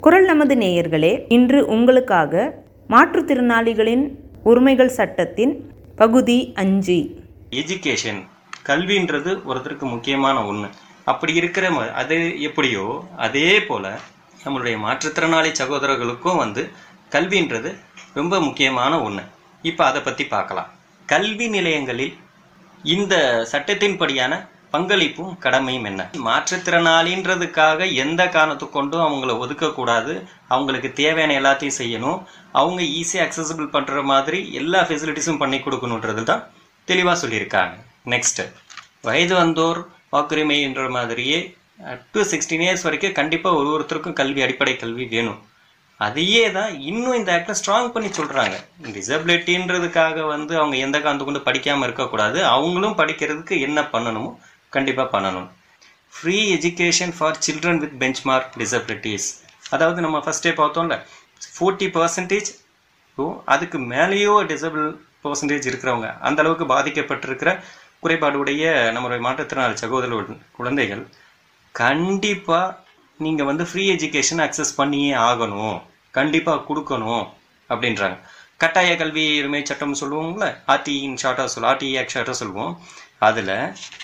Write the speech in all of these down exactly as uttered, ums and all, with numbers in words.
குரல் நமது நேயர்களே, இன்று உங்களுக்காக மாற்றுத்திறனாளிகளின் உரிமைகள் சட்டத்தின் பகுதி அஞ்சு. எஜுகேஷன், கல்வின்றது ஒருத்தருக்கு முக்கியமான ஒன்று. அப்படி இருக்கிற அது எப்படியோ அதே போல் நம்மளுடைய மாற்றுத்திறனாளி சகோதரர்களுக்கும் வந்து கல்வின்றது ரொம்ப முக்கியமான ஒன்று. இப்போ அதை பற்றி பார்க்கலாம். கல்வி நிலையங்களில் இந்த சட்டத்தின்படியான பங்களிப்பும் கடமையும் என்ன? மாற்றுத்திறனாளின்றதுக்காக எந்த காரணத்தை கொண்டும் அவங்கள ஒதுக்கக்கூடாது. அவங்களுக்கு தேவையான எல்லாத்தையும் செய்யணும். அவங்க ஈஸியாக அக்சசபிள் பண்ணுற மாதிரி எல்லா ஃபெசிலிட்டிஸும் பண்ணி கொடுக்கணுன்றது தான் தெளிவாக சொல்லியிருக்காங்க. நெக்ஸ்ட்டு, வயது வந்தோர் வாக்குரிமைன்ற மாதிரியே அப் டு சிக்ஸ்டீன் இயர்ஸ் வரைக்கும் கண்டிப்பாக ஒரு ஒருத்தருக்கும் கல்வி, அடிப்படை கல்வி வேணும். அதையே தான் இன்னும் இந்த ஆக்டை ஸ்ட்ராங் பண்ணி சொல்கிறாங்க. டிசபிலிட்டின்றதுக்காக வந்து அவங்க எந்த காரணத்தை கொண்டு படிக்காமல் இருக்கக்கூடாது. அவங்களும் படிக்கிறதுக்கு என்ன பண்ணணுமோ கண்டிப்பாக பண்ணணும். Free education for children with benchmark disabilities, அதாவது நம்ம ஃபஸ்ட்டே பார்த்தோம்ல, ஃபோர்ட்டி பர்சன்டேஜ் அதுக்கு மேலேயோ டிசபிள் பர்சன்டேஜ் இருக்கிறவங்க, அந்த அளவுக்கு பாதிக்கப்பட்டிருக்கிற குறைபாடுடைய நம்மளுடைய மாற்றுத்திறனாளி சகோதர குழந்தைகள் கண்டிப்பாக நீங்கள் வந்து ஃப்ரீ எஜுகேஷன் அக்சஸ் பண்ணியே ஆகணும், கண்டிப்பாக கொடுக்கணும் அப்படின்றாங்க. கட்டாய கல்வி உரிமை சட்டம் சொல்லுவோங்களே, ஆர்டிஇன்னு ஷார்ட்டாக சொல்லுவோம், ஆர்டிஇ ஆக்ட் ஷார்ட்டாக சொல்லுவோம். அதில்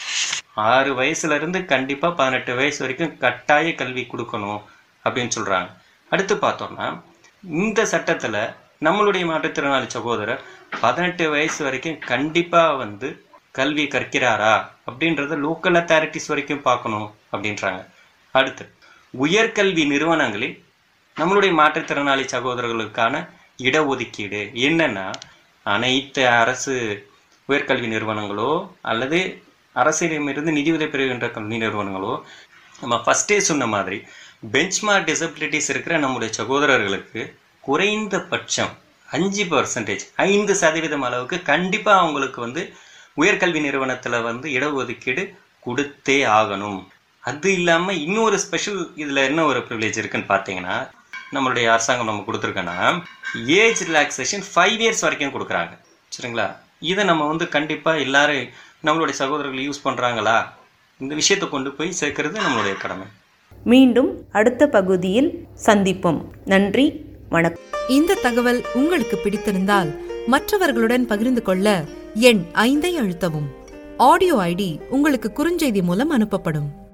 ஆறு வயசுலேருந்து கண்டிப்பாக பதினெட்டு வயசு வரைக்கும் கட்டாய கல்வி கொடுக்கணும் அப்படின்னு சொல்கிறாங்க. அடுத்து பார்த்தோம்னா, இந்த சட்டத்தில் நம்மளுடைய மாற்றுத்திறனாளி சகோதரர் பதினெட்டு வயசு வரைக்கும் கண்டிப்பாக வந்து கல்வி கற்கிறாரா அப்படின்றத லோக்கல் அத்தாரிட்டிஸ் வரைக்கும் பார்க்கணும் அப்படின்றாங்க. அடுத்து, உயர்கல்வி நிறுவனங்களில் நம்மளுடைய மாற்றுத்திறனாளி சகோதரர்களுக்கான இடஒதுக்கீடு என்னென்னா, அனைத்து அரசு உயர்கல்வி நிறுவனங்களோ அல்லது அரசிடமிருந்து நிதியுதவி பெறுகின்ற கல்வி நிறுவனங்களோ நம்ம ஃபஸ்ட்டே சொன்ன மாதிரி பெஞ்ச்மார்க் டிசபிலிட்டிஸ் இருக்கிற நம்முடைய சகோதரர்களுக்கு குறைந்தபட்சம் அஞ்சு பர்சன்டேஜ் ஐந்து சதவீதம் அளவுக்கு கண்டிப்பாக அவங்களுக்கு வந்து உயர்கல்வி நிறுவனத்தில் வந்து இடஒதுக்கீடு கொடுத்தே ஆகணும். அது இல்லாமல் இன்னொரு ஸ்பெஷல் இதில் என்ன ஒரு ப்ரிவிலேஜ் இருக்குன்னு பார்த்தீங்கன்னா, நம்மளுடைய அரசாங்கம் நம்ம கொடுத்துருக்கோன்னா ஏஜ் ரிலாக்ஸேஷன் ஃபைவ் இயர்ஸ் வரைக்கும் கொடுக்குறாங்க. சரிங்களா? இதை நம்ம வந்து கண்டிப்பாக எல்லாரும் நம்மளுடைய சகோதரர்கள் யூஸ் பண்ணுறாங்களா, இந்த விஷயத்தை கொண்டு போய் சேர்க்கறது நம்மளுடைய கடமை. மீண்டும் அடுத்த பகுதியில் சந்திப்போம். நன்றி, வணக்கம். இந்த தகவல் உங்களுக்கு பிடித்திருந்தால் மற்றவர்களுடன் பகிர்ந்து கொள்ள எண் ஐந்தை அழுத்தவும். ஆடியோ ஐடி உங்களுக்கு குறுஞ்செய்தி மூலம் அனுப்பப்படும்.